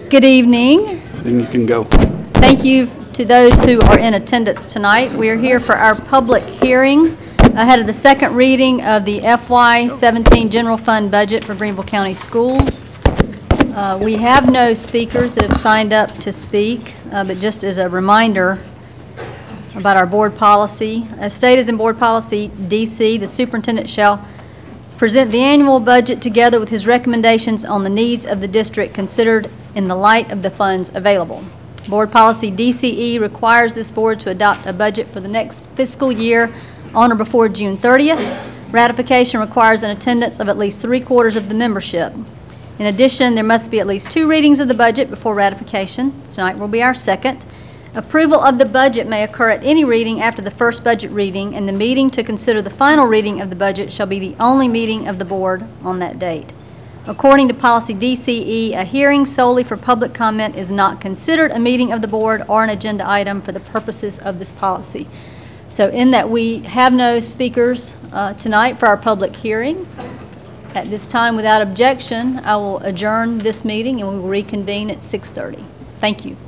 Good evening. Then you can go. Thank you to those who are in attendance tonight. We are here for our public hearing ahead of the second reading of the FY17 General Fund budget for Greenville County Schools. We have no speakers that have signed up to speak, but just as a reminder about our board policy, as stated in board policy DC, the superintendent shall present the annual budget together with his recommendations on the needs of the district considered in the light of the funds available. Board policy DCE requires this board to adopt a budget for the next fiscal year on or before June 30th. Ratification requires an attendance of at least 3/4 of the membership. In addition, there must be at least 2 readings of the budget before ratification. Tonight will be our second. Approval of the budget may occur at any reading after the first budget reading, and the meeting to consider the final reading of the budget shall be the only meeting of the board on that date. According to policy DCE, a hearing solely for public comment is not considered a meeting of the board or an agenda item for the purposes of this policy. So in that we have no speakers tonight for our public hearing, at this time, without objection, I will adjourn this meeting and we will reconvene at 6:30. Thank you.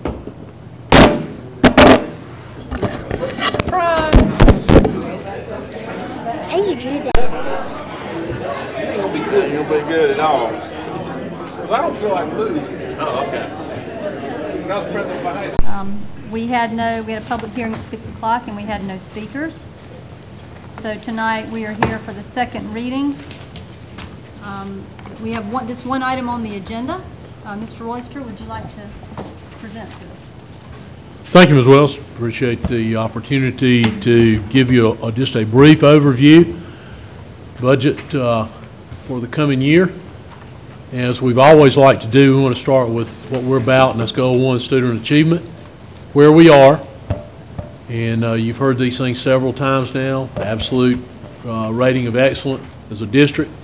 How you do that? It ain't gonna be good. It ain't gonna be good at all. Because I don't feel like losing. Oh, okay. When I was president of my high school. We had a public hearing at 6 o'clock and we had no speakers. So tonight we are here for the second reading. We have just one item on the agenda. Mr. Royster, would you like to present to us? Thank you, Ms. Wells. Appreciate the opportunity to give you just a brief overview budget for the coming year. As we've always liked to do, we want to start with what we're about, and that's Goal 1, student achievement, where we are. And you've heard these things several times now. The absolute rating of excellence as a district,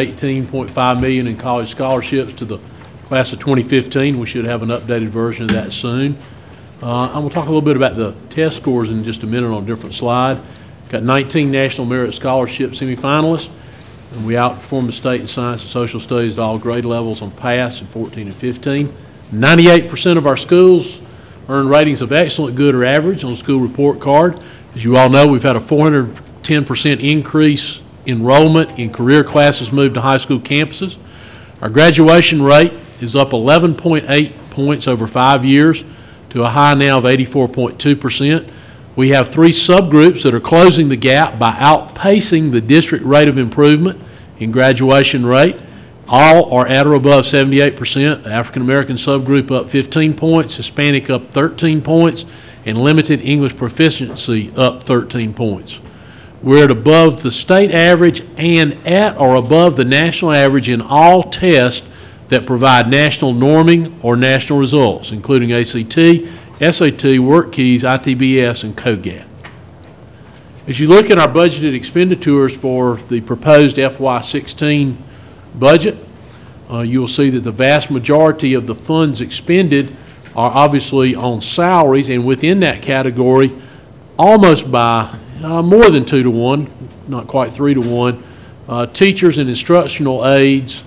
$118.5 million in college scholarships to the class of 2015. We should have an updated version of that soon. I'm going to talk a little bit about the test scores in just a minute on a different slide. Got 19 National Merit Scholarship semifinalists, and we outperformed the state in science and social studies at all grade levels on pass in 14 and 15. 98% of our schools earned ratings of excellent, good, or average on the school report card. As you all know, we've had a 410% increase enrollment in career classes moved to high school campuses. Our graduation rate is up 11.8 points over 5 years to a high now of 84.2%. We have 3 subgroups that are closing the gap by outpacing the district rate of improvement in graduation rate. All are at or above 78%. The African American subgroup up 15 points, Hispanic up 13 points, and limited English proficiency up 13 points. We're at above the state average and at or above the national average in all tests that provide national norming or national results, including ACT, SAT, Work Keys, ITBS, and COGAT. As you look at our budgeted expenditures for the proposed FY16 budget, you will see that the vast majority of the funds expended are obviously on salaries, and within that category, almost by more than 2 to 1, not quite 3 to 1, teachers and instructional aides,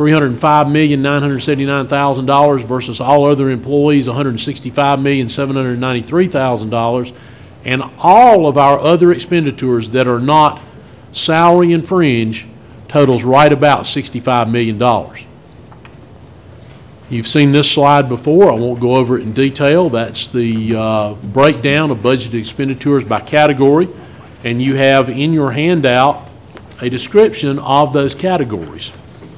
$305,979,000 versus all other employees, $165,793,000, and all of our other expenditures that are not salary and fringe totals right about $65 million. You've seen this slide before. I won't go over it in detail. That's the breakdown of budgeted expenditures by category, and you have in your handout a description of those categories.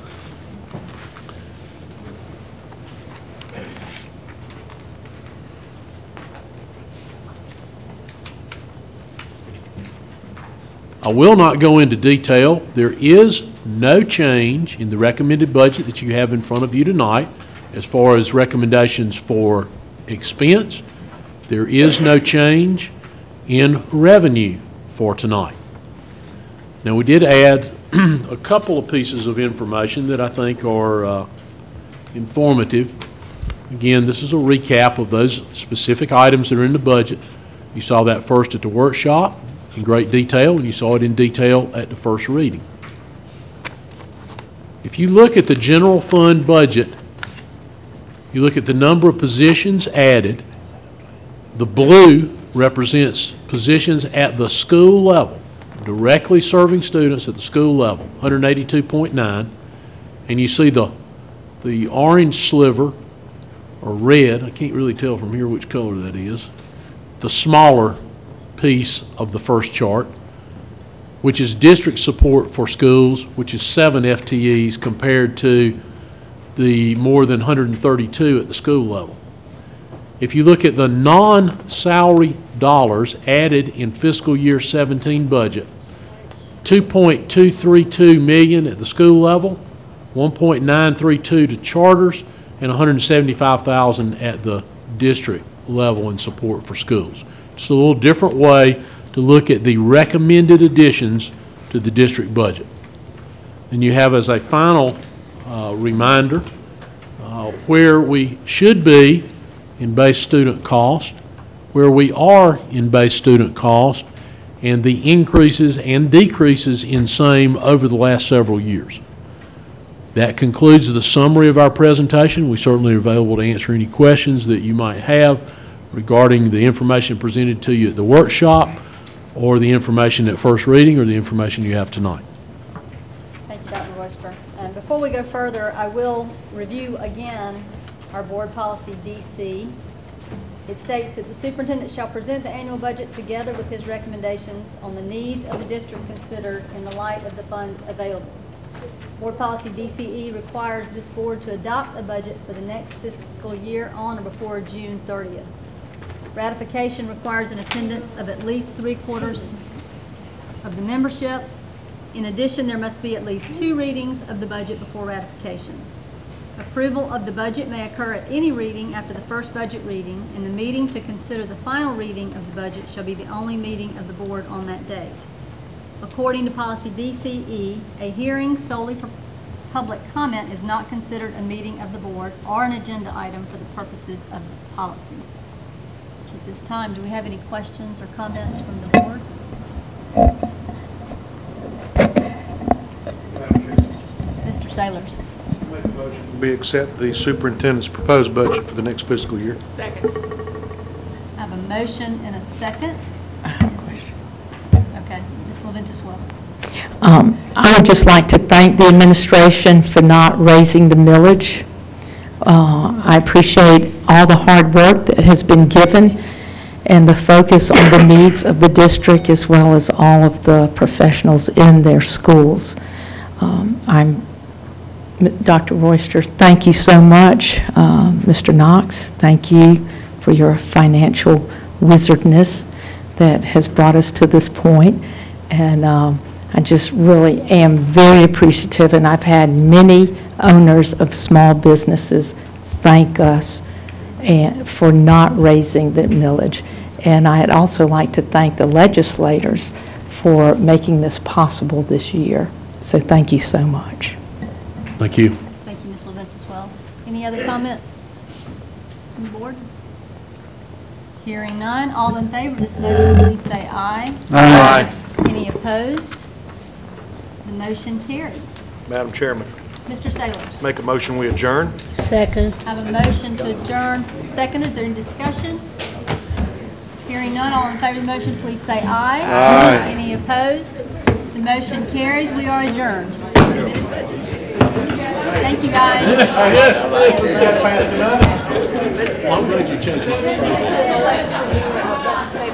I will not go into detail. There is no change in the recommended budget that you have in front of you tonight as far as recommendations for expense. There is no change in revenue for tonight. Now, we did add a couple of pieces of information that I think are informative. Again, this is a recap of those specific items that are in the budget. You saw that first at the workshop in great detail, and you saw it in detail at the first reading. If you look at the general fund budget You look at the number of positions added. The blue represents positions at the school level, directly serving students at the school level, 182.9. And you see the orange sliver, or red, I can't really tell from here which color that is, the smaller piece of the first chart, which is district support for schools, which is 7 FTEs compared to the more than 132 at the school level. If you look at the non-salary dollars added in fiscal year 17 budget, $2.232 million at the school level, $1.932 to charters, and $175,000 at the district level in support for schools. It's a little different way to look at the recommended additions to the district budget. And you have as a final reminder where we should be in base student cost, where we are in base student cost, and the increases and decreases in same over the last several years. That concludes the summary of our presentation. We certainly are available to answer any questions that you might have regarding the information presented to you at the workshop, or the information at first reading, or the information you have tonight. Thank you, Dr. Royster. And before we go further, I will review again our board policy DC. It states that the superintendent shall present the annual budget together with his recommendations on the needs of the district considered in the light of the funds available. Board policy DCE requires this board to adopt a budget for the next fiscal year on or before June 30th. Ratification requires an attendance of at least 3/4 of the membership. In addition, there must be at least 2 readings of the budget before ratification. Approval of the budget may occur at any reading after the first budget reading, and the meeting to consider the final reading of the budget shall be the only meeting of the board on that date. According to policy DCE, a hearing solely for public comment is not considered a meeting of the board or an agenda item for the purposes of this policy. So at this time, do we have any questions or comments from the board? Mr. Sailors. Make a motion. We accept the superintendent's proposed budget for the next fiscal year. Second. I have a motion and a second. Okay, Ms. LaVentus-Wells. I would just like to thank the administration for not raising the millage. I appreciate all the hard work that has been given and the focus on the needs of the district as well as all of the professionals in their schools. Dr. Royster, thank you so much. Mr. Knox, thank you for your financial wizardness that has brought us to this point. And I just really am very appreciative, and I've had many owners of small businesses thank us for not raising the millage. And I'd also like to thank the legislators for making this possible this year. So thank you so much. Thank you. Thank you, Ms. LaVentus-Wells. Any other comments from the board? Hearing none, all in favor of this motion, please say aye. Aye. Any opposed? The motion carries. Madam Chairman, Mr. Sailors. make a motion we adjourn. Second. I have a motion to adjourn. Seconded. Is there any discussion? Hearing none, all in favor of the motion, please say aye. Aye. Any opposed? The motion carries. We are adjourned. Thank you, guys. I'm glad you changed my